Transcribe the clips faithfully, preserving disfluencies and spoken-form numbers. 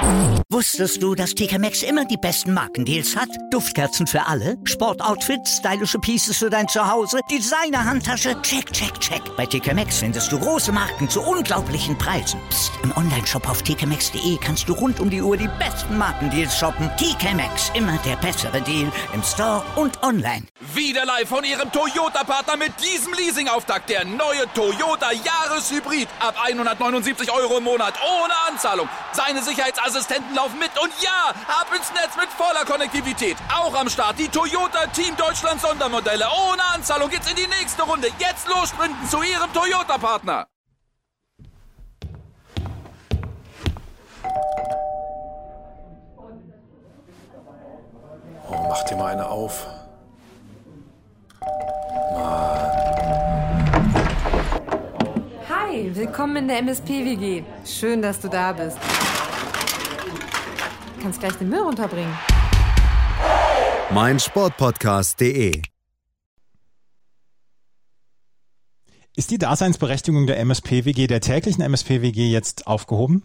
Wusstest du, dass T K Maxx immer die besten Markendeals hat? Duftkerzen für alle, Sportoutfits, stylische Pieces für dein Zuhause, Designer-Handtasche, check, check, check. Bei T K Maxx findest du große Marken zu unglaublichen Preisen. Psst. Im Onlineshop auf t k maxx punkt d e kannst du rund um die Uhr die besten Markendeals shoppen. T K Maxx, immer der bessere Deal im Store und online. Wieder live von Ihrem Toyota-Partner mit diesem Leasing-Auftakt. Der neue Toyota Jahreshybrid. Ab hundertneunundsiebzig Euro im Monat. Ohne Anzahlung. Seine Sicherheitsassistenten laufen mit. Und ja, ab ins Netz mit voller Konnektivität. Auch am Start die Toyota Team Deutschland Sondermodelle. Ohne Anzahlung geht's in die nächste Runde. Jetzt los sprinten zu Ihrem Toyota-Partner. Oh, mach dir mal eine auf. Hi, willkommen in der M S P-W G. Schön, dass du da bist. Du kannst gleich den Müll runterbringen. mein Sportpodcast punkt de Ist die Daseinsberechtigung der M S P-W G, der täglichen M S P-W G, jetzt aufgehoben?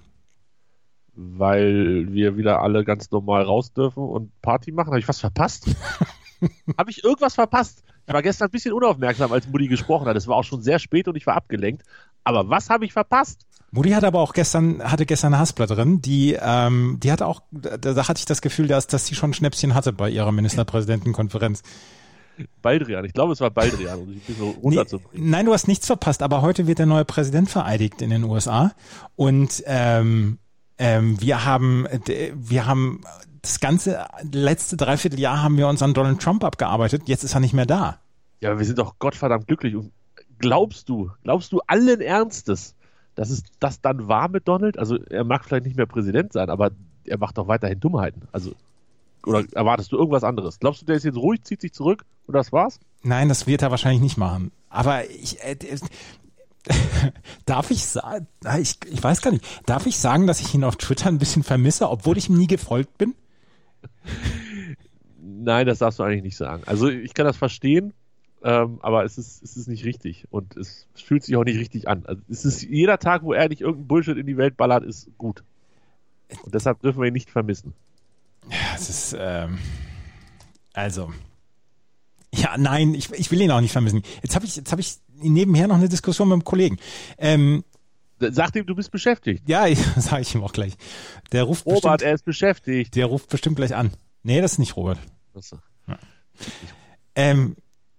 Weil wir wieder alle ganz normal raus dürfen und Party machen. Habe ich was verpasst? Habe ich irgendwas verpasst? Ich war gestern ein bisschen unaufmerksam, als Mutti gesprochen hat. Es war auch schon sehr spät und ich war abgelenkt. Aber was habe ich verpasst? Mutti hat aber auch gestern, hatte gestern eine Hasplaterin, die, ähm, die hatte auch, da, da hatte ich das Gefühl, dass, dass sie schon ein Schnäpschen hatte bei ihrer Ministerpräsidentenkonferenz. Baldrian, ich glaube, es war Baldrian, um sich ein bisschen runterzubringen. Nee, nein, du hast nichts verpasst, aber heute wird der neue Präsident vereidigt in den U S A. Und ähm, ähm, wir haben, wir haben das ganze letzte Dreivierteljahr haben wir uns an Donald Trump abgearbeitet. Jetzt ist er nicht mehr da. Ja, aber wir sind doch gottverdammt glücklich. Und glaubst du, glaubst du allen Ernstes, dass es das dann war mit Donald? Also er mag vielleicht nicht mehr Präsident sein, aber er macht doch weiterhin Dummheiten. Also oder erwartest du irgendwas anderes? Glaubst du, der ist jetzt ruhig, zieht sich zurück und das war's? Nein, das wird er wahrscheinlich nicht machen. Aber ich äh, darf ich sagen, ich, ich weiß gar nicht, darf ich sagen, dass ich ihn auf Twitter ein bisschen vermisse, obwohl ich ihm nie gefolgt bin? Nein, das darfst du eigentlich nicht sagen. Also ich kann das verstehen, ähm, aber es ist, es ist nicht richtig und es fühlt sich auch nicht richtig an. Also es ist jeder Tag, wo er nicht irgendein Bullshit in die Welt ballert, ist gut. Und deshalb dürfen wir ihn nicht vermissen. Ja, es ist, ähm, also, ja, nein, ich, ich will ihn auch nicht vermissen. Jetzt habe ich, jetzt habe ich nebenher noch eine Diskussion mit einem Kollegen. Ähm, Sag ihm, du bist beschäftigt. Ja, sage ich ihm auch gleich. Der ruft Robert, bestimmt, er ist beschäftigt. Der ruft bestimmt gleich an. Nee, das ist nicht Robert. Achso. Ja. Ähm,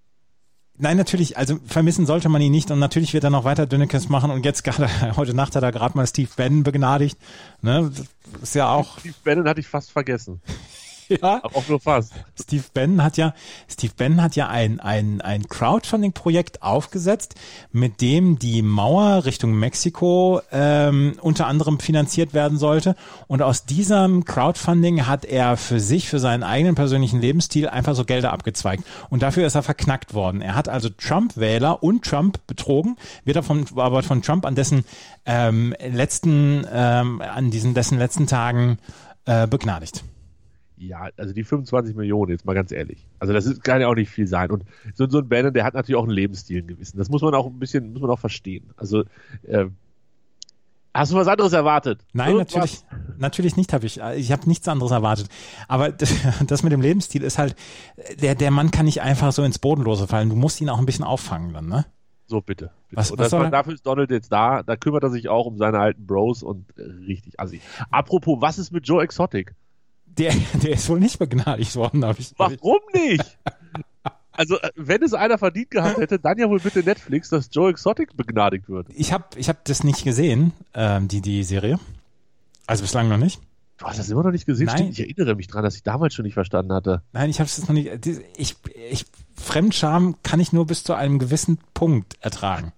nein, natürlich, also vermissen sollte man ihn nicht und natürlich wird er noch weiter Dönekes machen und jetzt gerade, heute Nacht hat er gerade mal Steve Bannon begnadigt. Ne, ist ja auch. Steve Bannon hatte ich fast vergessen. Ja. Aber auch nur fast. Steve Bannon hat ja, Steve Bannon hat ja ein, ein, ein Crowdfunding-Projekt aufgesetzt, mit dem die Mauer Richtung Mexiko ähm, unter anderem finanziert werden sollte. Und aus diesem Crowdfunding hat er für sich, für seinen eigenen persönlichen Lebensstil einfach so Gelder abgezweigt. Und dafür ist er verknackt worden. Er hat also Trump-Wähler und Trump betrogen, wird er von, aber von Trump an dessen ähm, letzten, ähm, an diesen dessen letzten Tagen äh, begnadigt. Ja, also die fünfundzwanzig Millionen, jetzt mal ganz ehrlich. Also das ist, kann ja auch nicht viel sein. Und so, so ein Bannon, der hat natürlich auch einen Lebensstil, einen gewissen. Das muss man auch ein bisschen, muss man auch verstehen. Also, äh, hast du was anderes erwartet? Nein, Irgendwas? natürlich, natürlich nicht habe ich. Ich habe nichts anderes erwartet. Aber das, das mit dem Lebensstil ist halt, der, der Mann kann nicht einfach so ins Bodenlose fallen. Du musst ihn auch ein bisschen auffangen dann, ne? So, bitte. bitte. Was, und was das, soll er? dafür ist Donald jetzt da. Da kümmert er sich auch um seine alten Bros und äh, richtig assi. Apropos, was ist mit Joe Exotic? Der, der ist wohl nicht begnadigt worden, habe ich. Warum nicht? Also, wenn es einer verdient gehabt hätte, dann ja wohl bitte Netflix, dass Joe Exotic begnadigt wird. Ich habe ich hab das nicht gesehen, ähm, die, die Serie. Also bislang noch nicht. Du hast das immer noch nicht gesehen? Nein. Stimmt, ich erinnere mich dran, dass ich damals schon nicht verstanden hatte. Nein, ich habe es noch nicht. Ich, ich, Fremdscham kann ich nur bis zu einem gewissen Punkt ertragen.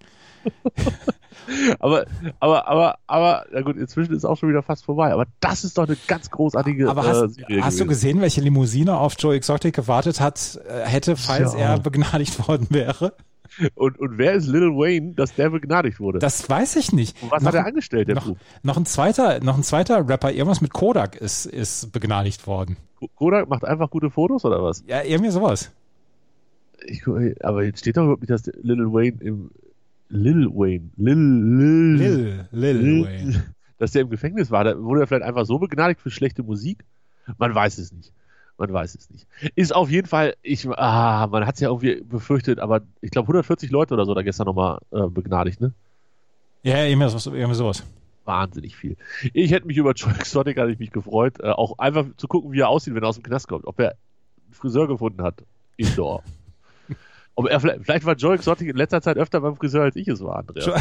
aber, aber, aber, aber, na gut, inzwischen ist auch schon wieder fast vorbei. Aber das ist doch eine ganz großartige aber hast, äh, Serie hast du gesehen, welche Limousine auf Joe Exotic gewartet hat, äh, hätte, falls ja. er begnadigt worden wäre? Und, und wer ist Lil Wayne, dass der begnadigt wurde? Das weiß ich nicht. Und was noch, hat er angestellt, der noch, Bub? noch ein zweiter, noch ein zweiter Rapper, irgendwas mit Kodak ist, ist begnadigt worden. Kodak macht einfach gute Fotos oder was? Ja, irgendwie sowas. Ich, aber jetzt steht doch überhaupt nicht, dass Lil Wayne im Lil Wayne. Lil, Lil, Lil, Lil, Lil Wayne. dass der im Gefängnis war. Da wurde er vielleicht einfach so begnadigt für schlechte Musik? Man weiß es nicht. Man weiß es nicht. Ist auf jeden Fall, ich, ah, man hat es ja irgendwie befürchtet, aber ich glaube hundertvierzig Leute oder so da gestern nochmal äh, begnadigt, ne? Ja, irgendwie sowas. Irgendwie sowas. Wahnsinnig viel. Ich hätte mich über Joe Exotic, hatte ich mich gefreut, äh, auch einfach zu gucken, wie er aussieht, wenn er aus dem Knast kommt. Ob er einen Friseur gefunden hat. Indoor. Ob er, vielleicht, vielleicht war Joe Exotic in letzter Zeit öfter beim Friseur, als ich es war, Andreas.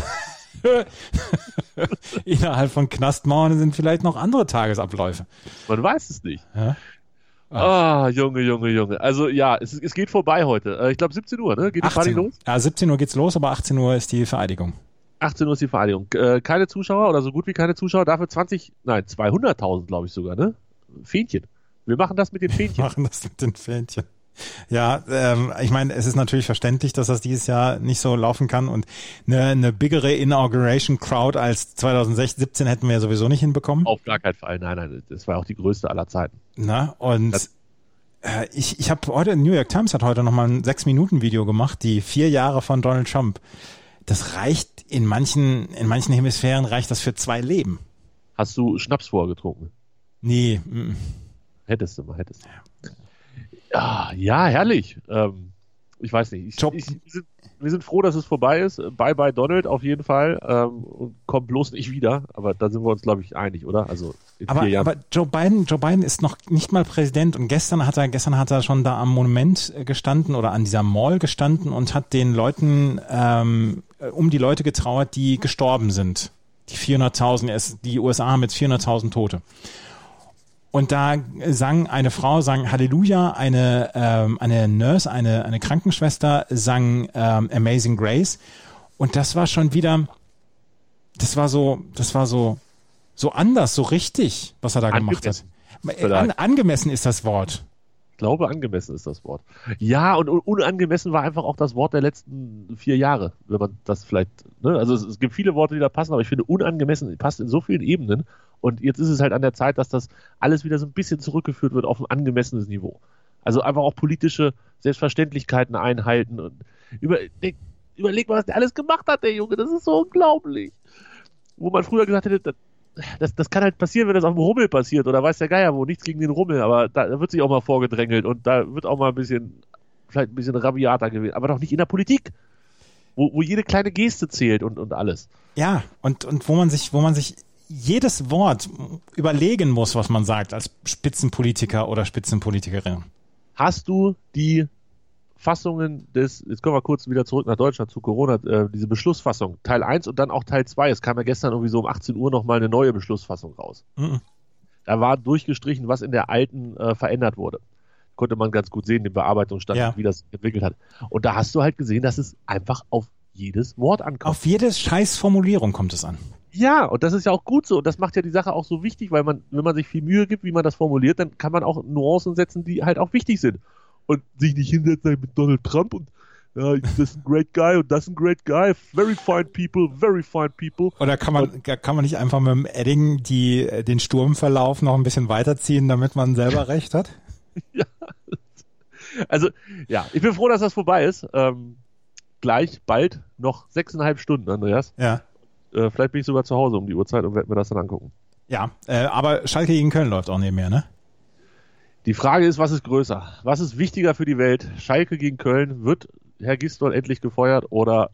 Innerhalb von Knastmauern sind vielleicht noch andere Tagesabläufe. Man weiß es nicht. Ja? Ah, Junge, Junge, Junge. Also ja, es, es geht vorbei heute. Äh, ich glaube siebzehn Uhr, ne? Geht die Party los? Ja, siebzehn Uhr geht's los, aber achtzehn Uhr ist die Vereidigung. achtzehn Uhr ist die Vereidigung. Äh, keine Zuschauer oder so gut wie keine Zuschauer, dafür zwanzig, nein, zweihunderttausend, glaube ich sogar, ne? Fähnchen. Wir machen das mit den Fähnchen. Wir machen das mit den Fähnchen. Ja, ähm, ich meine, es ist natürlich verständlich, dass das dieses Jahr nicht so laufen kann und eine, eine biggere Inauguration Crowd als zwanzig siebzehn hätten wir ja sowieso nicht hinbekommen. Auf gar keinen Fall, nein, nein, das war auch die größte aller Zeiten. Na, und das, äh, ich, ich habe heute, New York Times hat heute nochmal ein sechs Minuten Video gemacht, die vier Jahre von Donald Trump. Das reicht in manchen, in manchen Hemisphären reicht das für zwei Leben. Hast du Schnaps vorgetrunken? Nee. M- hättest du mal, hättest du. Ja, ja, herrlich. Ähm, ich weiß nicht. Ich, Job. ich, wir, sind, wir sind froh, dass es vorbei ist. Bye bye Donald auf jeden Fall. Ähm, und kommt bloß nicht wieder. Aber da sind wir uns, glaube ich, einig, oder? Also in aber, vier Jahren. aber Joe Biden, Joe Biden ist noch nicht mal Präsident und gestern hat er, gestern hat er schon da am Monument gestanden oder an dieser Mall gestanden und hat den Leuten ähm, um die Leute getrauert, die gestorben sind. Die vierhunderttausend, die U S A haben jetzt vierhunderttausend Tote. Und da sang eine Frau, sang Halleluja, eine ähm, eine Nurse, eine eine Krankenschwester sang ähm, Amazing Grace. Und das war schon wieder, das war so, das war so so anders, so richtig, was er da gemacht hat. An, angemessen ist das Wort. Ich glaube, angemessen ist das Wort. Ja, und unangemessen war einfach auch das Wort der letzten vier Jahre, wenn man das vielleicht, ne? Also es, es gibt viele Worte, die da passen, aber ich finde, unangemessen passt in so vielen Ebenen. Und jetzt ist es halt an der Zeit, dass das alles wieder so ein bisschen zurückgeführt wird auf ein angemessenes Niveau. Also einfach auch politische Selbstverständlichkeiten einhalten. Und über, überleg mal, was der alles gemacht hat, der Junge. Das ist so unglaublich. Wo man früher gesagt hätte, das, das, das kann halt passieren, wenn das auf dem Rummel passiert. Oder weiß der Geier wo, nichts gegen den Rummel. Aber da, da wird sich auch mal vorgedrängelt. Und da wird auch mal ein bisschen, vielleicht ein bisschen rabiater gewesen. Aber doch nicht in der Politik. Wo, wo jede kleine Geste zählt und, und alles. Ja, und, und wo man sich, wo man sich jedes Wort überlegen muss, was man sagt als Spitzenpolitiker oder Spitzenpolitikerin. Hast du die Fassungen des, jetzt kommen wir kurz wieder zurück nach Deutschland zu Corona, äh, diese Beschlussfassung, Teil eins und dann auch Teil zwei. Es kam ja gestern irgendwie so um achtzehn Uhr nochmal eine neue Beschlussfassung raus. Mhm. Da war durchgestrichen, was in der alten äh, verändert wurde. Konnte man ganz gut sehen, den Bearbeitungsstand, ja. Wie das entwickelt hat. Und da hast du halt gesehen, dass es einfach auf jedes Wort ankommt. Auf jede scheiß Formulierung kommt es an. Ja, und das ist ja auch gut so und das macht ja die Sache auch so wichtig, weil man, wenn man sich viel Mühe gibt, wie man das formuliert, dann kann man auch Nuancen setzen, die halt auch wichtig sind und sich nicht hinsetzen mit Donald Trump und ja, das ist ein great guy und das ist ein great guy, very fine people, very fine people. Oder kann man, und, kann man nicht einfach mit dem Edding die, den Sturmverlauf noch ein bisschen weiterziehen, damit man selber recht hat? Ja, also ja, ich bin froh, dass das vorbei ist. Ähm, gleich, bald, noch sechseinhalb Stunden, Andreas. Ja. Äh, vielleicht bin ich sogar zu Hause um die Uhrzeit und werde mir das dann angucken. Ja, äh, aber Schalke gegen Köln läuft auch nebenher, ne? Die Frage ist, was ist größer? Was ist wichtiger für die Welt? Schalke gegen Köln? Wird Herr Gisdol endlich gefeuert oder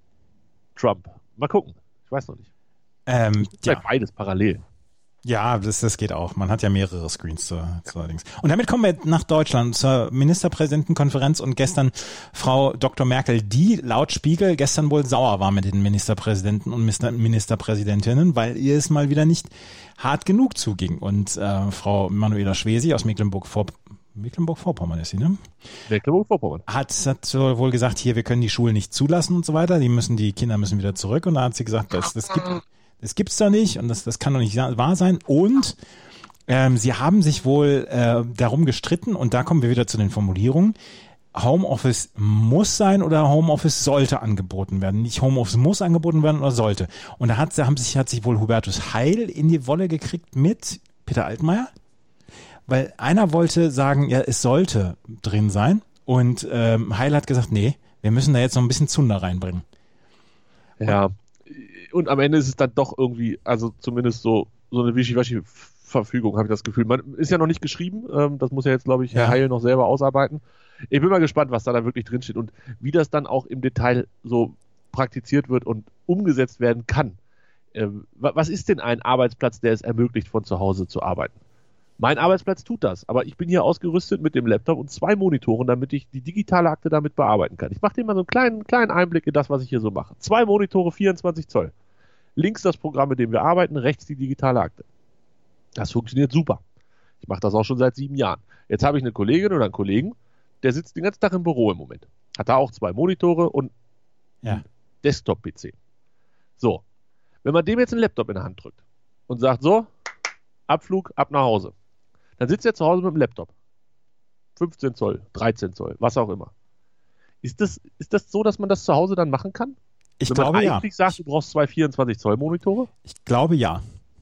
Trump? Mal gucken. Ich weiß noch nicht. Ähm, ja. Beides parallel. Ja, das, das geht auch. Man hat ja mehrere Screens zu, zu allerdings. Und damit kommen wir nach Deutschland zur Ministerpräsidentenkonferenz und gestern Frau Doktor Merkel, die laut Spiegel gestern wohl sauer war mit den Ministerpräsidenten und Ministerpräsidentinnen, weil ihr es mal wieder nicht hart genug zuging. Und äh, Frau Manuela Schwesig aus Mecklenburg-Vor- Mecklenburg-Vorpommern ist sie, ne? Mecklenburg-Vorpommern. Hat, hat wohl gesagt, hier, wir können die Schulen nicht zulassen und so weiter. Die müssen, die Kinder müssen wieder zurück. Und da hat sie gesagt, das, das gibt... Das gibt's doch nicht und das, das kann doch nicht wahr sein. Und ähm, sie haben sich wohl äh, darum gestritten, und da kommen wir wieder zu den Formulierungen, Homeoffice muss sein oder Homeoffice sollte angeboten werden. Nicht Homeoffice muss angeboten werden oder sollte. Und da hat, haben sich, hat sich wohl Hubertus Heil in die Wolle gekriegt mit Peter Altmaier, weil einer wollte sagen, ja, es sollte drin sein, und ähm, Heil hat gesagt, nee, wir müssen da jetzt noch ein bisschen Zunder reinbringen. Ja. und am Ende ist es dann doch irgendwie, also zumindest so, so eine Wischiwaschi-Verfügung, habe ich das Gefühl. Man ist ja noch nicht geschrieben, ähm, das muss ja jetzt, glaube ich, Herr Ja. Heil noch selber ausarbeiten. Ich bin mal gespannt, was da dann wirklich drinsteht und wie das dann auch im Detail so praktiziert wird und umgesetzt werden kann. Ähm, was ist denn ein Arbeitsplatz, der es ermöglicht, von zu Hause zu arbeiten? Mein Arbeitsplatz tut das, aber ich bin hier ausgerüstet mit dem Laptop und zwei Monitoren, damit ich die digitale Akte damit bearbeiten kann. Ich mache dir mal so einen kleinen, kleinen Einblick in das, was ich hier so mache. Zwei Monitore, vierundzwanzig Zoll. Links das Programm, mit dem wir arbeiten, rechts die digitale Akte. Das funktioniert super. Ich mache das auch schon seit sieben Jahren. Jetzt habe ich eine Kollegin oder einen Kollegen, der sitzt den ganzen Tag im Büro im Moment. Hat da auch zwei Monitore und Ja. einen Desktop-P C. So, wenn man dem jetzt einen Laptop in der Hand drückt und sagt, so, Abflug, ab nach Hause. Dann sitzt er zu Hause mit dem Laptop. fünfzehn Zoll, dreizehn Zoll, was auch immer. Ist das, ist das so, dass man das zu Hause dann machen kann? Ich Wenn glaube man ja. eigentlich sagt, du brauchst zwei vierundzwanzig Zoll Monitore? Ich glaube ja.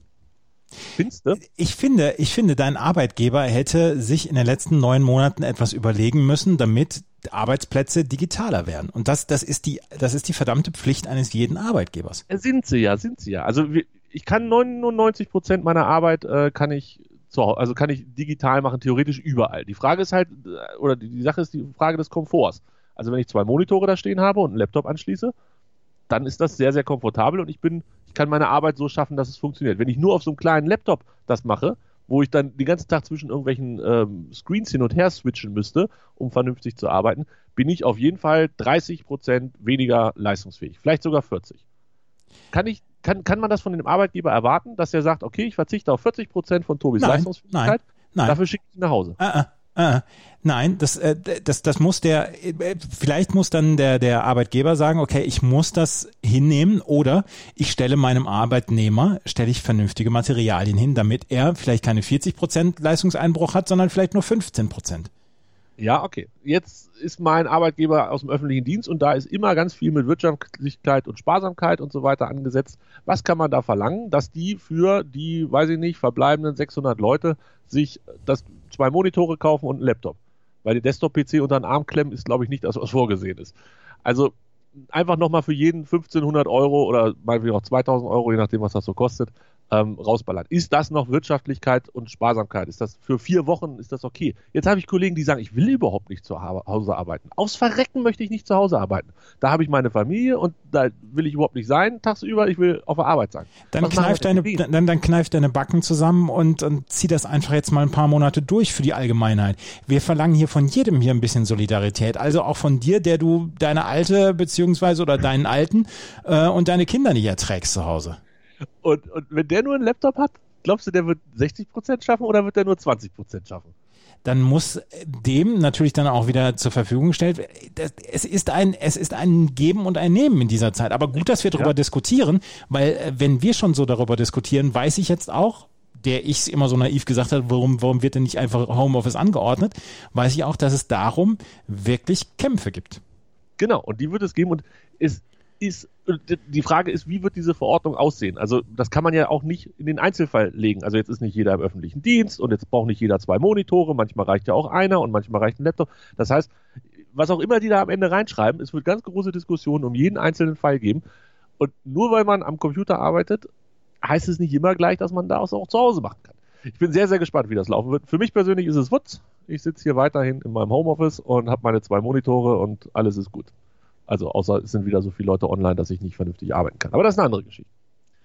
Findest du? Ich finde, ich finde, dein Arbeitgeber hätte sich in den letzten neun Monaten etwas überlegen müssen, damit Arbeitsplätze digitaler werden. Und das, das ist die, das ist die verdammte Pflicht eines jeden Arbeitgebers. Sind sie ja, sind sie ja. Also wir, ich kann neunundneunzig Prozent meiner Arbeit äh, kann ich zu, also kann ich digital machen, theoretisch überall. Die Frage ist halt, äh, oder die, die Sache ist die Frage des Komforts. Also wenn ich zwei Monitore da stehen habe und einen Laptop anschließe, dann ist das sehr, sehr komfortabel und ich bin, ich kann meine Arbeit so schaffen, dass es funktioniert. Wenn ich nur auf so einem kleinen Laptop das mache, wo ich dann den ganzen Tag zwischen irgendwelchen ähm, Screens hin und her switchen müsste, um vernünftig zu arbeiten, bin ich auf jeden Fall dreißig Prozent weniger leistungsfähig, vielleicht sogar vierzig. Kann ich, kann, kann man das von dem Arbeitgeber erwarten, dass er sagt, okay, ich verzichte auf vierzig Prozent von Tobis Nein, Leistungsfähigkeit, nein, nein. dafür schicke ich ihn nach Hause? Ah, ah, ah. Nein, das, äh, das, das muss der, äh, vielleicht muss dann der, der Arbeitgeber sagen, okay, ich muss das hinnehmen oder ich stelle meinem Arbeitnehmer, stelle ich vernünftige Materialien hin, damit er vielleicht keine vierzig Prozent Leistungseinbruch hat, sondern vielleicht nur fünfzehn Prozent. Ja, okay. Jetzt ist mein Arbeitgeber aus dem öffentlichen Dienst und da ist immer ganz viel mit Wirtschaftlichkeit und Sparsamkeit und so weiter angesetzt. Was kann man da verlangen, dass die für die, weiß ich nicht, verbleibenden sechshundert Leute sich das zwei Monitore kaufen und einen Laptop? Weil der Desktop-P C unter den Arm klemmen ist, glaube ich, nicht das, was vorgesehen ist. Also einfach nochmal für jeden fünfzehnhundert Euro oder meinetwegen auch zweitausend Euro, je nachdem, was das so kostet, ähm, rausballern. Ist das noch Wirtschaftlichkeit und Sparsamkeit? Ist das für vier Wochen, ist das okay? Jetzt habe ich Kollegen, die sagen, ich will überhaupt nicht zu Hause arbeiten. Aufs Verrecken möchte ich nicht zu Hause arbeiten. Da habe ich meine Familie und da will ich überhaupt nicht sein, tagsüber, ich will auf der Arbeit sein. Dann Was machen kneif, wir deine, mit denen? dann, dann kneif deine Backen zusammen und, und zieh das einfach jetzt mal ein paar Monate durch für die Allgemeinheit. Wir verlangen hier von jedem hier ein bisschen Solidarität. Also auch von dir, der du deine Alte beziehungsweise oder deinen Alten äh, und deine Kinder nicht erträgst zu Hause. Und, und wenn der nur einen Laptop hat, glaubst du, der wird sechzig Prozent schaffen oder wird der nur zwanzig Prozent schaffen? Dann muss dem natürlich dann auch wieder zur Verfügung gestellt werden. Das- Es ist ein, es ist ein Geben und ein Nehmen in dieser Zeit. Aber gut, dass wir darüber Ja. diskutieren, weil äh, wenn wir schon so darüber diskutieren, weiß ich jetzt auch, der ich immer so naiv gesagt habe, warum, warum wird denn nicht einfach Homeoffice angeordnet, weiß ich auch, dass es darum wirklich Kämpfe gibt. Genau, und die wird es geben und es ist, die Frage ist, wie wird diese Verordnung aussehen? Also das kann man ja auch nicht in den Einzelfall legen. Also jetzt ist nicht jeder im öffentlichen Dienst und jetzt braucht nicht jeder zwei Monitore, manchmal reicht ja auch einer und manchmal reicht ein Laptop. Das heißt, was auch immer die da am Ende reinschreiben, es wird ganz große Diskussionen um jeden einzelnen Fall geben. Und nur weil man am Computer arbeitet, heißt es nicht immer gleich, dass man das auch zu Hause machen kann. Ich bin sehr, sehr gespannt, wie das laufen wird. Für mich persönlich ist es Wutz. Ich sitze hier weiterhin in meinem Homeoffice und habe meine zwei Monitore und alles ist gut. Also außer es sind wieder so viele Leute online, dass ich nicht vernünftig arbeiten kann. Aber das ist eine andere Geschichte.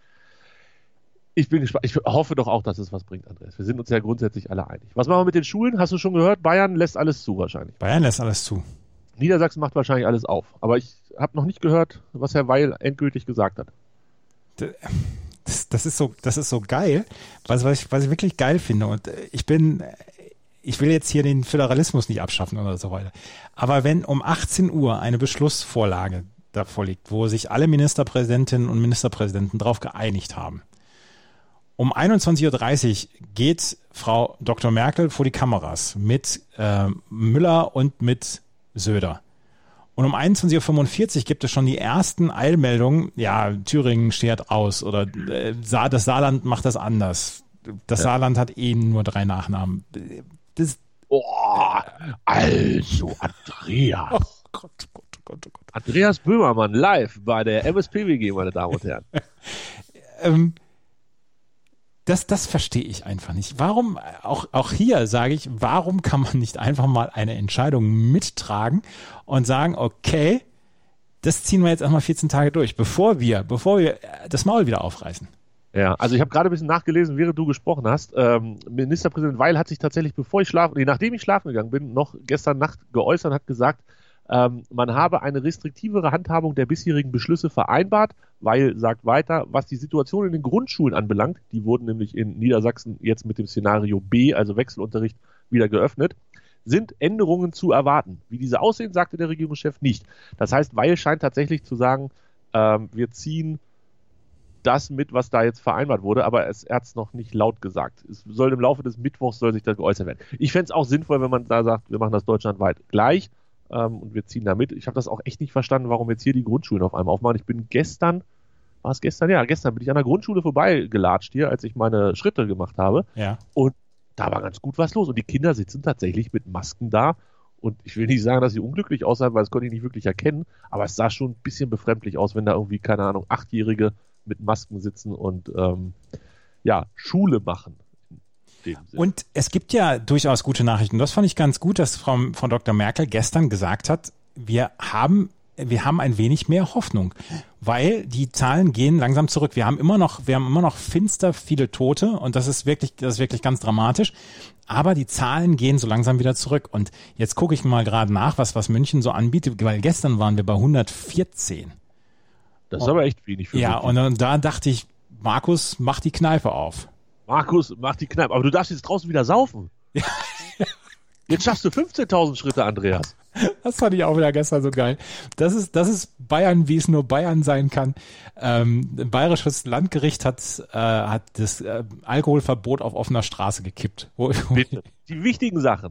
Ich bin gespannt. Ich hoffe doch auch, dass es was bringt, Andreas. Wir sind uns ja grundsätzlich alle einig. Was machen wir mit den Schulen? Hast du schon gehört? Bayern lässt alles zu wahrscheinlich. Bayern lässt alles zu. Niedersachsen macht wahrscheinlich alles auf. Aber ich habe noch nicht gehört, was Herr Weil endgültig gesagt hat. Das, das ist so, das ist so geil, was, was, ich, was ich wirklich geil finde. Und äh, ich bin, ich will jetzt hier den Föderalismus nicht abschaffen oder so weiter. Aber wenn um achtzehn Uhr eine Beschlussvorlage davor liegt, wo sich alle Ministerpräsidentinnen und Ministerpräsidenten darauf geeinigt haben, um einundzwanzig Uhr dreißig geht Frau Doktor Merkel vor die Kameras mit äh, Müller und mit Söder. Und um einundzwanzig Uhr fünfundvierzig gibt es schon die ersten Eilmeldungen, ja, Thüringen steht aus oder äh, Sa- das Saarland macht das anders. Das Ja. Saarland hat eh nur drei Nachnamen. Das, Oh, also, Andreas. oh Gott, oh Gott, oh Gott, oh Gott. Andreas Böhmermann live bei der M S P W G, meine Damen und Herren. ähm, das, das verstehe ich einfach nicht. Warum, auch, auch hier sage ich, warum kann man nicht einfach mal eine Entscheidung mittragen und sagen, okay, das ziehen wir jetzt erstmal vierzehn Tage durch, bevor wir, bevor wir das Maul wieder aufreißen. Ja, also ich habe gerade ein bisschen nachgelesen, während du gesprochen hast. Ähm, Ministerpräsident Weil hat sich tatsächlich, bevor ich schlafen, nee, nachdem ich schlafen gegangen bin, noch gestern Nacht geäußert, hat gesagt, ähm, man habe eine restriktivere Handhabung der bisherigen Beschlüsse vereinbart. Weil sagt weiter, was die Situation in den Grundschulen anbelangt, die wurden nämlich in Niedersachsen jetzt mit dem Szenario B, also Wechselunterricht, wieder geöffnet, sind Änderungen zu erwarten. Wie diese aussehen, sagte der Regierungschef nicht. Das heißt, Weil scheint tatsächlich zu sagen, ähm, wir ziehen das mit, was da jetzt vereinbart wurde, aber es, er hat es noch nicht laut gesagt. Es soll im Laufe des Mittwochs soll sich das geäußert werden. Ich fände es auch sinnvoll, wenn man da sagt, wir machen das deutschlandweit gleich ähm, und wir ziehen da mit. Ich habe das auch echt nicht verstanden, warum jetzt hier die Grundschulen auf einmal aufmachen. Ich bin gestern, war es gestern? Ja, gestern bin ich an der Grundschule vorbeigelatscht hier, als ich meine Schritte gemacht habe. Ja. Und da war ganz gut was los. Und die Kinder sitzen tatsächlich mit Masken da. Und ich will nicht sagen, dass sie unglücklich aussahen, weil das konnte ich nicht wirklich erkennen. Aber es sah schon ein bisschen befremdlich aus, wenn da irgendwie, keine Ahnung, Achtjährige mit Masken sitzen und ähm, ja, Schule machen. Und es gibt ja durchaus gute Nachrichten. Das fand ich ganz gut, dass Frau, Frau Doktor Merkel gestern gesagt hat, wir haben, wir haben ein wenig mehr Hoffnung, weil die Zahlen gehen langsam zurück. Wir haben immer noch, wir haben immer noch finster viele Tote und das ist wirklich, das ist wirklich ganz dramatisch. Aber die Zahlen gehen so langsam wieder zurück. Und jetzt gucke ich mal gerade nach, was, was München so anbietet, weil gestern waren wir bei hundertvierzehn. Das ist aber echt wenig für mich. Ja, und, und da dachte ich, Markus, mach die Kneipe auf. Markus, mach die Kneipe. Aber du darfst jetzt draußen wieder saufen. Ja. Jetzt schaffst du fünfzehntausend Schritte, Andreas. Das fand ich auch wieder gestern so geil. Das ist, das ist Bayern, wie es nur Bayern sein kann. Ähm, ein bayerisches Landgericht hat, äh, hat das äh, Alkoholverbot auf offener Straße gekippt. Wo, wo Bitte. Die wichtigen Sachen.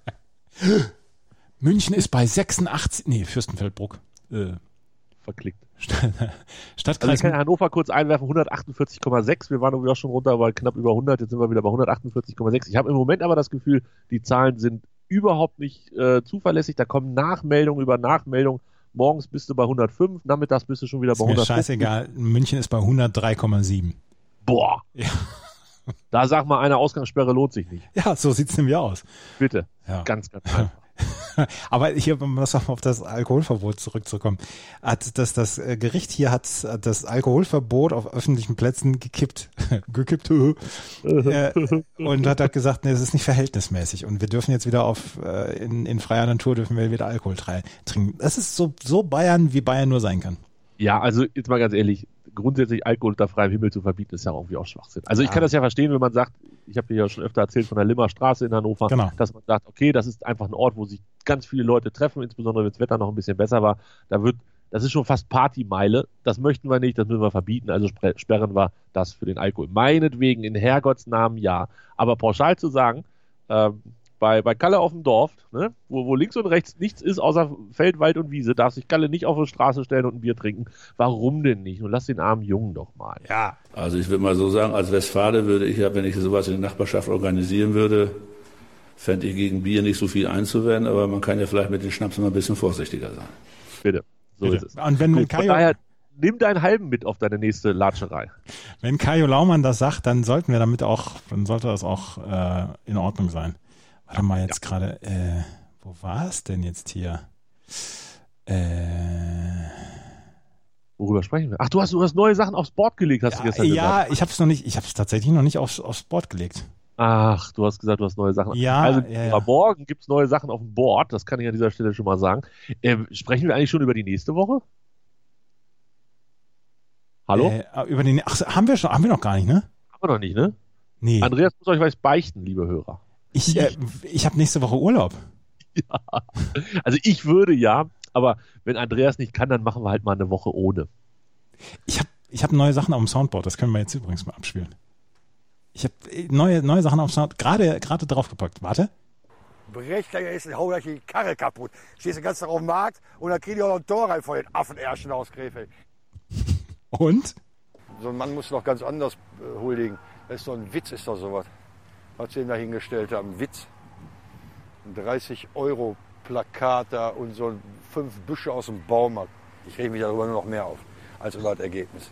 München ist bei sechsundachtzig, nee, Fürstenfeldbruck. Äh, Verklickt. Stadtkreis. Also ich kann Hannover kurz einwerfen, hundertachtundvierzig Komma sechs. Wir waren irgendwie auch schon runter bei knapp über hundert. Jetzt sind wir wieder bei hundertachtundvierzig Komma sechs. Ich habe im Moment aber das Gefühl, die Zahlen sind überhaupt nicht äh, zuverlässig. Da kommen Nachmeldungen über Nachmeldungen. Morgens bist du bei hundertfünf, nachmittags bist du schon wieder bei hundert. Ist mir hundertfünfzig. scheißegal. München ist bei hundertdrei Komma sieben. Boah. Ja. Da sag mal, eine Ausgangssperre lohnt sich nicht. Ja, so sieht's nämlich aus. Bitte. Ja. Ganz, ganz einfach. Aber hier, um auf das Alkoholverbot zurückzukommen, hat das, das Gericht hier hat das Alkoholverbot auf öffentlichen Plätzen gekippt, gekippt äh, und hat halt gesagt, nee, das ist nicht verhältnismäßig und wir dürfen jetzt wieder auf äh, in, in freier Natur dürfen wir wieder Alkohol trinken. Das ist so, so Bayern, wie Bayern nur sein kann. Ja, also jetzt mal ganz ehrlich, grundsätzlich Alkohol unter freiem Himmel zu verbieten, ist ja auch irgendwie auch Schwachsinn. Also ich ja. kann das ja verstehen, wenn man sagt, ich habe dir ja schon öfter erzählt von der Limmer Straße in Hannover, genau. dass man sagt, okay, das ist einfach ein Ort, wo sich ganz viele Leute treffen, insbesondere wenn das Wetter noch ein bisschen besser war. Da wird, das ist schon fast Partymeile. Das möchten wir nicht, das müssen wir verbieten. Also sperren wir das für den Alkohol. Meinetwegen, in Herrgotts Namen ja. Aber pauschal zu sagen, ähm, bei, bei Kalle auf dem Dorf, ne, wo, wo links und rechts nichts ist außer Feld, Wald und Wiese, darf sich Kalle nicht auf die Straße stellen und ein Bier trinken. Warum denn nicht? Und lass den armen Jungen doch mal. Ja. Also ich würde mal so sagen, als Westfale würde ich ja, wenn ich sowas in der Nachbarschaft organisieren würde, fände ich gegen Bier nicht so viel einzuwenden, aber man kann ja vielleicht mit den Schnaps immer ein bisschen vorsichtiger sein. Bitte, so Bitte. ist es. Und wenn, wenn Gut, von Kajo, daher, nimm deinen halben mit auf deine nächste Latscherei. wenn Kajo Laumann das sagt, dann sollten wir damit auch, dann sollte das auch äh, in Ordnung sein. Warte mal jetzt ja. gerade, äh, wo war es denn jetzt hier? Äh, Worüber sprechen wir? Ach, du hast, du hast neue Sachen aufs Board gelegt, hast ja, du gestern ja, gesagt. ich habe es noch nicht, ich habe es tatsächlich noch nicht aufs, aufs Board gelegt. Ach, du hast gesagt, du hast neue Sachen. Ja, also ja, ja. morgen gibt es neue Sachen auf dem Board, das kann ich an dieser Stelle schon mal sagen. Ähm, sprechen wir eigentlich schon über die nächste Woche? Hallo? Äh, über die, ach, haben wir schon, haben wir noch gar nicht, ne? Haben wir noch nicht, ne? Nee. Andreas muss euch was beichten, liebe Hörer. Ich, äh, ich habe nächste Woche Urlaub. Ja. Also ich würde ja, aber wenn Andreas nicht kann, dann machen wir halt mal eine Woche ohne. Ich habe ich hab neue Sachen auf dem Soundboard, das können wir jetzt übrigens mal abspielen. Ich habe neue, neue Sachen auf dem Sound, gerade gerade draufgepackt. Warte. Brechgänger ist, hau gleich die Karre kaputt. Stehst den ganzen Tag auf dem Markt und dann krieg ich auch noch ein Tor rein vor den Affenärschen aus Krefeld. Und? So ein Mann muss doch ganz anders äh, huldigen. Das ist doch ein Witz, ist doch sowas. Was sie ihm da hingestellt haben, Witz. dreißig Euro Plakat da und so fünf Büsche aus dem Baumarkt. Ich reg mich darüber nur noch mehr auf, als über das Ergebnis.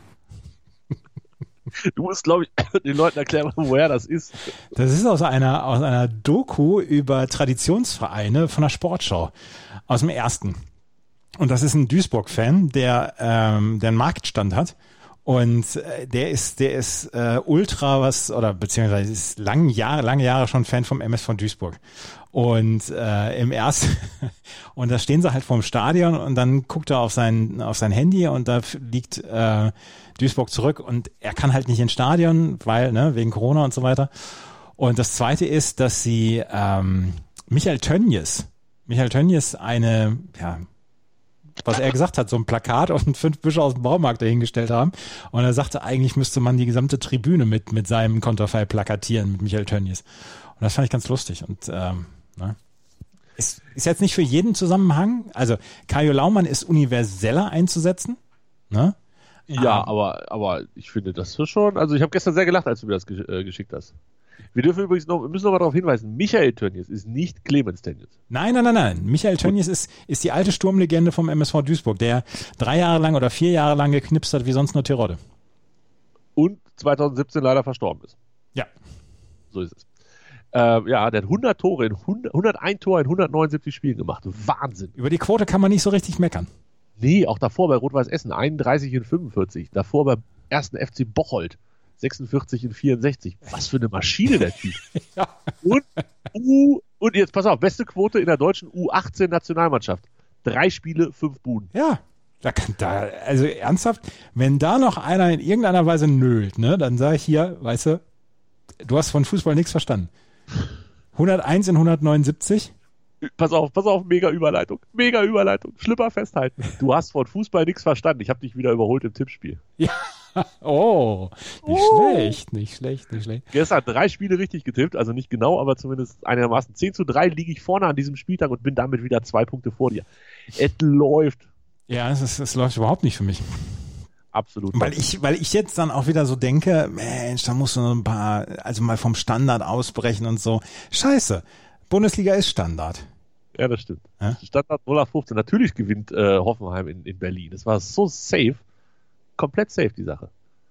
Du musst, glaube ich, den Leuten erklären, woher das ist. Das ist aus einer, aus einer Doku über Traditionsvereine von der Sportschau. Aus dem ersten. Und das ist ein Duisburg-Fan, der, ähm, der einen Marktstand hat. Und äh, der ist, der ist äh, ultra was, oder beziehungsweise ist lange Jahre, lange Jahre schon Fan vom M S V Duisburg. Und äh, im ersten, und da stehen sie halt vorm Stadion und dann guckt er auf sein, auf sein Handy und da liegt äh, Duisburg zurück und er kann halt nicht ins Stadion, weil, ne, wegen Corona und so weiter. Und das zweite ist, dass sie ähm, Michael Tönnies, Michael Tönnies eine, ja, was er gesagt hat, so ein Plakat und fünf Büsche aus dem Baumarkt dahingestellt haben. Und er sagte, eigentlich müsste man die gesamte Tribüne mit mit seinem Konterfei plakatieren, mit Michael Tönnies. Und das fand ich ganz lustig. Und ähm, ne? ist, ist jetzt nicht für jeden Zusammenhang. Also Kajo Laumann ist universeller einzusetzen. Ne? Ja, aber, aber ich finde das schon, also ich habe gestern sehr gelacht, als du mir das ge- äh, geschickt hast. Wir dürfen übrigens noch, wir müssen noch mal darauf hinweisen, Michael Tönnies ist nicht Clemens Tönnies. Nein, nein, nein, nein. Michael Tönnies ist, ist die alte Sturmlegende vom M S V Duisburg, der drei Jahre lang oder vier Jahre lang geknipst hat wie sonst nur Terodde. Und zwanzig siebzehn leider verstorben ist. Ja. So ist es. Äh, ja, der hat hundert Tore in hundert, hundertein Tore in hundertneunundsiebzig Spielen gemacht. Wahnsinn. Über die Quote kann man nicht so richtig meckern. Nee, auch davor bei Rot-Weiß Essen einunddreißig in fünfundvierzig. Davor beim ersten F C Bocholt sechsundvierzig in vierundsechzig. Was für eine Maschine der Typ. Ja. Und, U, und jetzt pass auf, beste Quote in der deutschen U achtzehn Nationalmannschaft. Drei Spiele, fünf Buden. Ja, da kann da, also ernsthaft, wenn da noch einer in irgendeiner Weise nölt, ne, dann sage ich hier, weißt du, du hast von Fußball nichts verstanden. hunderteins in hundertneunundsiebzig. Pass auf, pass auf, mega Überleitung. Mega Überleitung. Schlipper festhalten. Du hast von Fußball nichts verstanden. Ich habe dich wieder überholt im Tippspiel. Ja. Oh, nicht Oh. schlecht, nicht schlecht, nicht schlecht. Gestern drei Spiele richtig getippt, also nicht genau, aber zumindest einigermaßen. zehn zu drei liege ich vorne an diesem Spieltag und bin damit wieder zwei Punkte vor dir. Es läuft. Ja, es, ist, es läuft überhaupt nicht für mich. Absolut. Weil ich, weil ich jetzt dann auch wieder so denke, Mensch, da musst du noch ein paar, also mal vom Standard ausbrechen und so. Scheiße, Bundesliga ist Standard. Ja, das stimmt. Ja? Standard null acht fünfzehn. Natürlich gewinnt äh, Hoffenheim in, in Berlin. Das war so safe. Komplett safe, die Sache.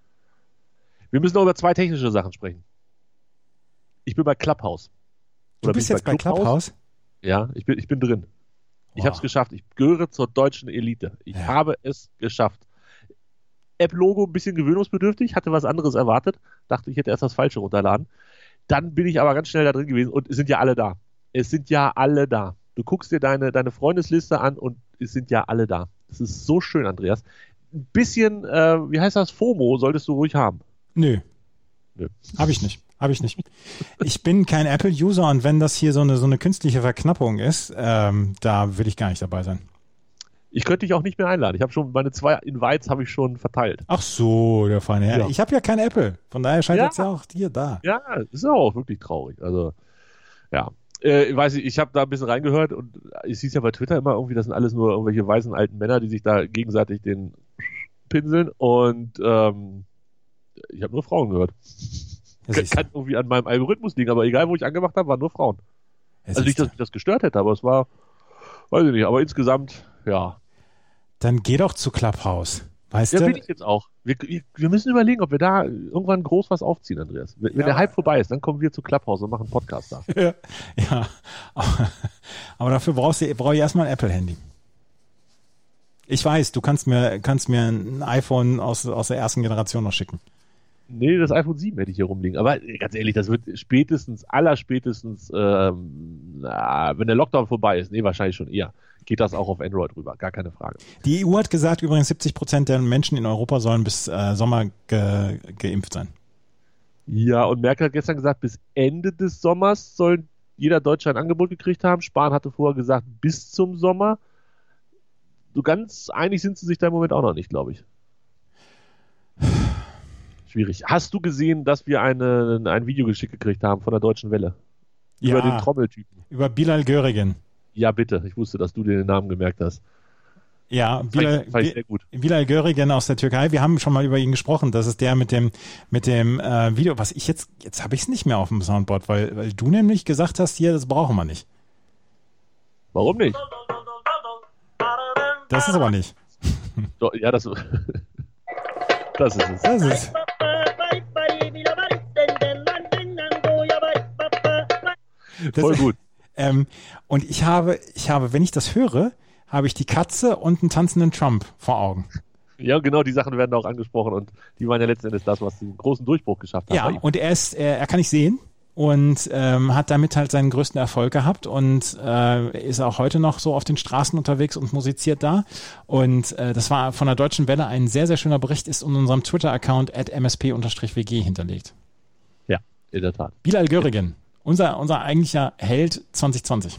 Wir müssen noch über zwei technische Sachen sprechen. Ich bin bei Clubhouse. Du Oder bist bin jetzt ich bei Clubhouse? Ja, ich bin, ich bin drin. Ich Wow. habe es geschafft. Ich gehöre zur deutschen Elite. Ich Ja. habe es geschafft. App-Logo ein bisschen gewöhnungsbedürftig, hatte was anderes erwartet. Dachte, ich hätte erst das Falsche runterladen. Dann bin ich aber ganz schnell da drin gewesen und es sind ja alle da. Es sind ja alle da. Du guckst dir deine, deine Freundesliste an und es sind ja alle da. Es ist so schön, Andreas. Ein bisschen, äh, wie heißt das, FOMO solltest du ruhig haben. Nö. Nö. Habe ich nicht. Habe ich nicht. Ich bin kein Apple-User und wenn das hier so eine so eine künstliche Verknappung ist, ähm, da will ich gar nicht dabei sein. Ich könnte dich auch nicht mehr einladen. Ich habe schon, meine zwei Invites habe ich schon verteilt. Ach so, der feine Herr. Ja. Ich habe ja kein Apple. Von daher scheitert es Ja. ja auch dir da. Ja, ist ja auch wirklich traurig. Also, ja. Äh, ich weiß nicht, ich habe da ein bisschen reingehört und ich sehe es ja bei Twitter immer irgendwie, das sind alles nur irgendwelche weißen alten Männer, die sich da gegenseitig den pinseln und ähm, ich habe nur Frauen gehört. Das Kann, ist- kann irgendwie an meinem Algorithmus liegen, aber egal, wo ich angemacht habe, waren nur Frauen. Es Also ist- nicht, dass mich das gestört hätte, aber es war, weiß ich nicht, aber insgesamt, ja. Dann geh doch zu Clubhouse. Weißt Ja, du? bin ich jetzt auch. Wir, wir müssen überlegen, ob wir da irgendwann groß was aufziehen, Andreas. Wenn, wenn Ja, der Hype aber- vorbei ist, dann kommen wir zu Clubhouse und machen einen Podcast da. Ja, ja. Aber, aber dafür brauchst du, brauche ich erstmal ein Apple-Handy. Ich weiß, du kannst mir, kannst mir ein iPhone aus, aus der ersten Generation noch schicken. Nee, das iPhone sieben hätte ich hier rumliegen. Aber ganz ehrlich, das wird spätestens, allerspätestens, ähm, na, wenn der Lockdown vorbei ist, nee, wahrscheinlich schon eher, geht das auch auf Android rüber. Gar keine Frage. Die E U hat gesagt, übrigens siebzig Prozent der Menschen in Europa sollen bis äh, Sommer ge, geimpft sein. Ja, und Merkel hat gestern gesagt, bis Ende des Sommers soll jeder Deutsche ein Angebot gekriegt haben. Spahn hatte vorher gesagt, bis zum Sommer. So ganz einig sind sie sich da im Moment auch noch nicht, glaube ich. Schwierig. Hast du gesehen, dass wir eine, ein Video geschickt gekriegt haben von der Deutschen Welle? Über Ja. den Trommeltypen. Über Bilal Göringen. Ja, bitte. Ich wusste, dass du dir den Namen gemerkt hast. Ja, Bilal, Fand ich, fand ich sehr gut. Bilal Göringen aus der Türkei. Wir haben schon mal über ihn gesprochen. Das ist der mit dem mit dem äh, Video. Was ich jetzt jetzt habe ich es nicht mehr auf dem Soundboard, weil weil du nämlich gesagt hast, hier, das brauchen wir nicht. Warum nicht? Das ist aber nicht. Doch, ja, das, das ist es. Das ist das Voll gut. Ähm, und ich habe, ich habe, wenn ich das höre, habe ich die Katze und einen tanzenden Trump vor Augen. Ja, genau, die Sachen werden auch angesprochen und die waren ja letzten Endes das, was den großen Durchbruch geschafft hat. Ja, und er ist, er, er kann nicht sehen und ähm, hat damit halt seinen größten Erfolg gehabt und äh, ist auch heute noch so auf den Straßen unterwegs und musiziert da. Und äh, das war von der Deutschen Welle ein sehr, sehr schöner Bericht, ist in unserem Twitter-Account at m s p w g hinterlegt. Ja, in der Tat. Bilal Göregen, unser, unser eigentlicher Held zwanzig zwanzig.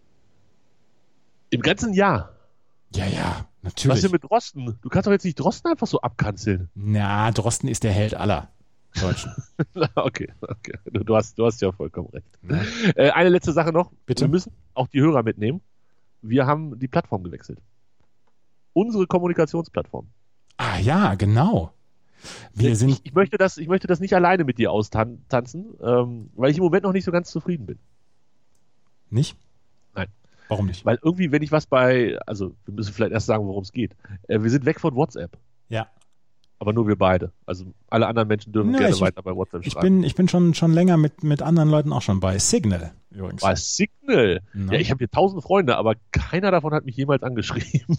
Im ganzen Jahr? Ja, ja, natürlich. Was ist denn mit Drosten? Du kannst doch jetzt nicht Drosten einfach so abkanzeln. Na, Drosten ist der Held aller Deutschen. okay, okay. Du, du, hast, du hast ja vollkommen recht. Ja. Äh, eine letzte Sache noch. Bitte? Wir müssen auch die Hörer mitnehmen. Wir haben die Plattform gewechselt. Unsere Kommunikationsplattform. Ah ja, genau. Wir ich, sind ich, möchte das, ich möchte das nicht alleine mit dir austanzen, ähm, weil ich im Moment noch nicht so ganz zufrieden bin. Nicht? Nein. Warum nicht? Weil irgendwie, wenn ich was bei, also wir müssen vielleicht erst sagen, worum es geht. Äh, wir sind weg von WhatsApp. Ja. Aber nur wir beide. Also alle anderen Menschen dürfen Na, gerne ich, weiter bei WhatsApp ich schreiben. bin, ich bin schon, schon länger mit, mit anderen Leuten auch schon bei Signal übrigens. Bei Signal? Na. Ja, ich habe hier tausend Freunde, aber keiner davon hat mich jemals angeschrieben.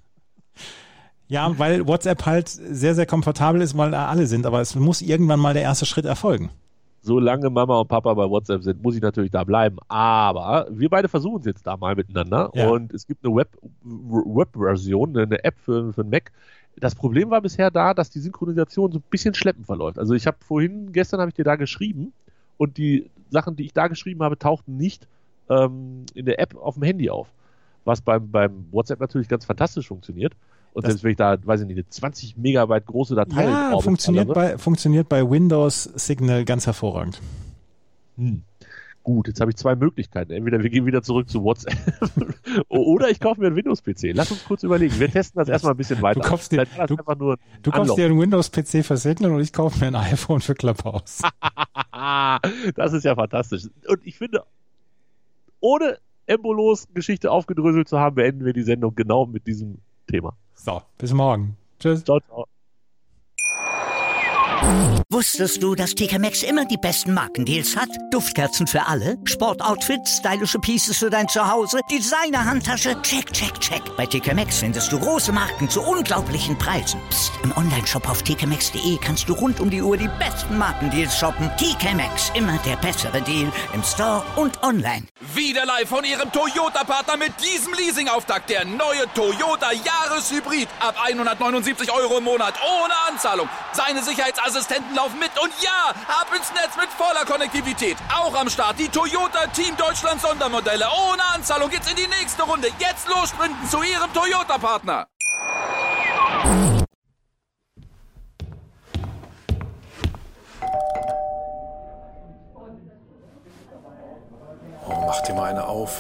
Ja, weil WhatsApp halt sehr, sehr komfortabel ist, weil da alle sind. Aber es muss irgendwann mal der erste Schritt erfolgen. Solange Mama und Papa bei WhatsApp sind, muss ich natürlich da bleiben. Aber wir beide versuchen es jetzt da mal miteinander. Ja. Und es gibt eine Web, Web-Version, eine App für, für einen Mac. Das Problem war bisher da, dass die Synchronisation so ein bisschen schleppend verläuft. Also ich habe vorhin, gestern habe ich dir da geschrieben und die Sachen, die ich da geschrieben habe, tauchten nicht ähm, in der App auf dem Handy auf. Was beim, beim WhatsApp natürlich ganz fantastisch funktioniert. Und Das- selbst wenn ich da, weiß ich nicht, eine zwanzig Megabyte große Datei Ja, orbit funktioniert ballere. bei, funktioniert bei Windows Signal ganz hervorragend. Hm. Gut, jetzt habe ich zwei Möglichkeiten. Entweder wir gehen wieder zurück zu WhatsApp oder ich kaufe mir einen Windows-P C. Lass uns kurz überlegen. Wir testen das erstmal ein bisschen weiter. Du kaufst dir- Vielleicht war das du- einfach nur ein Du kaufst Anlauf. dir einen Windows-P C für Signal und ich kaufe mir ein iPhone für Clubhouse. Das ist ja fantastisch. Und ich finde, ohne Embolos Geschichte aufgedröselt zu haben, beenden wir die Sendung genau mit diesem Thema. So, bis morgen. Tschüss. Ciao, ciao. Wusstest du, dass T K Maxx immer die besten Markendeals hat? Duftkerzen für alle, Sportoutfits, stylische Pieces für dein Zuhause, Designer-Handtasche, check, check, check. Bei T K Maxx findest du große Marken zu unglaublichen Preisen. Psst. Im Onlineshop auf t k maxx punkt d e kannst du rund um die Uhr die besten Markendeals shoppen. T K Maxx, immer der bessere Deal im Store und online. Wieder live von Ihrem Toyota-Partner mit diesem Leasing-Auftakt. Der neue Toyota Jahreshybrid. Ab hundertneunundsiebzig Euro im Monat ohne Anzahlung. Seine Sicherheitsassistenten laufen mit und ja, ab ins Netz mit voller Konnektivität. Auch am Start die Toyota Team Deutschland Sondermodelle. Ohne Anzahlung geht's in die nächste Runde. Jetzt los sprinten zu Ihrem Toyota-Partner. Oh, mach dir mal eine auf.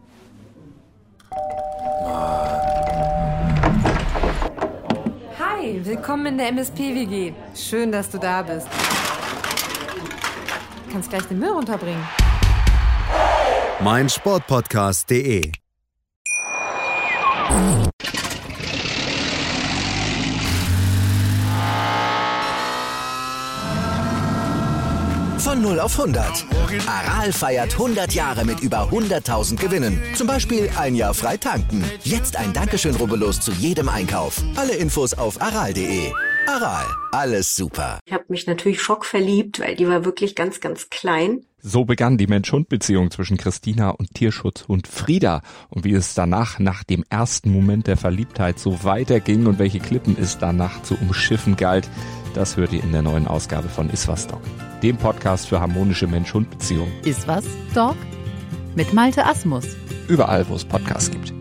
Hi, willkommen in der M S P W G. Schön, dass du da bist. Kannst gleich den Müll runterbringen. mein Sportpodcast punkt de Von null auf hundert. Aral feiert hundert Jahre mit über hunderttausend Gewinnen. Zum Beispiel ein Jahr frei tanken. Jetzt ein Dankeschön, rubbellos zu jedem Einkauf. Alle Infos auf aral punkt de. Aral, alles super. Ich habe mich natürlich schockverliebt, weil die war wirklich ganz, ganz klein. So begann die Mensch-Hund-Beziehung zwischen Christina und Tierschutzhund Frieda. Und wie es danach, nach dem ersten Moment der Verliebtheit, so weiterging und welche Klippen es danach zu umschiffen galt, das hört ihr in der neuen Ausgabe von Iswas Dog, dem Podcast für harmonische Mensch-Hund-Beziehungen. Iswas Dog? Mit Malte Asmus. Überall, wo es Podcasts gibt.